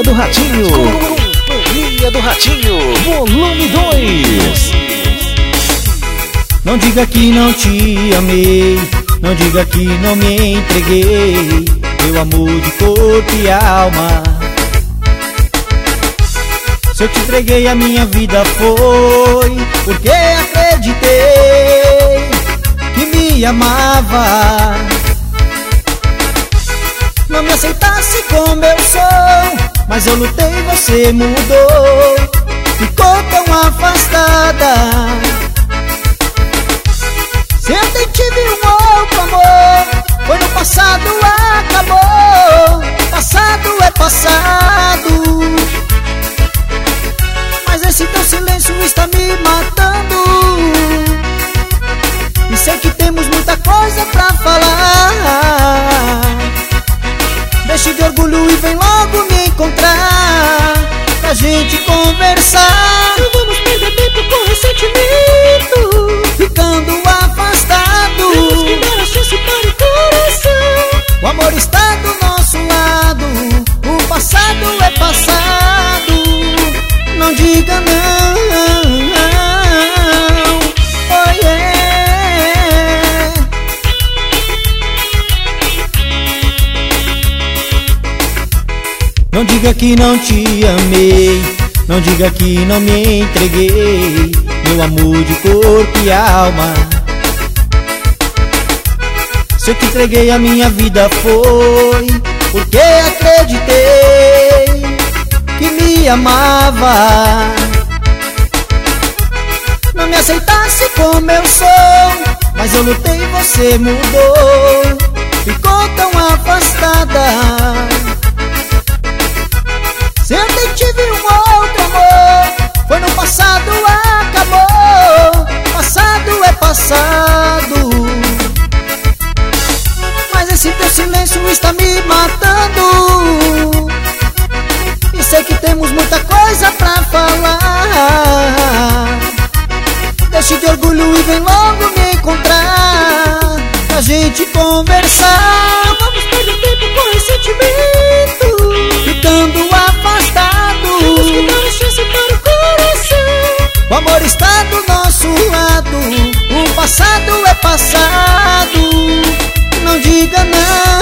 do Ratinho. Companhia do Ratinho, volume 2. Não diga que não te amei, não diga que não me entreguei, meu amor de corpo e alma. Se eu te entreguei a minha vida foi porque acreditei que me amava. Não me aceitasse como eu sou, mas eu lutei e você mudou, ficou tão afastada. Sempre tive um outro amor, foi no passado, acabou. Passado é passado, mas esse teu silêncio está me matando. E sei que temos muita coisa pra falar. Deixe de orgulho e vem logo me encontrar pra gente conversar. Não vamos perder tempo com ressentimento, ficando afastado. temos que dar a chance para o coração. O amor está do nosso lado, o passado é passado. Não diga não, oh yeah. Não diga que não te amei, não diga que não me entreguei, meu amor de corpo e alma. Se eu te entreguei a minha vida foi porque acreditei que me amava. Não me aceitasse como eu sou, mas eu lutei e você mudou, ficou tão afastada. Sempre tive um outro amor, foi no passado, acabou. Passado é passado, mas esse teu silêncio está me matando. E sei que temos muita coisa pra falar. Deixe de orgulho e vem logo me encontrar pra gente conversar. Não vamos perder tempo com ressentimento, ficando afastado. temos que dar a chance para o coração. O amor está do nosso lado, o passado é passado. Não diga não.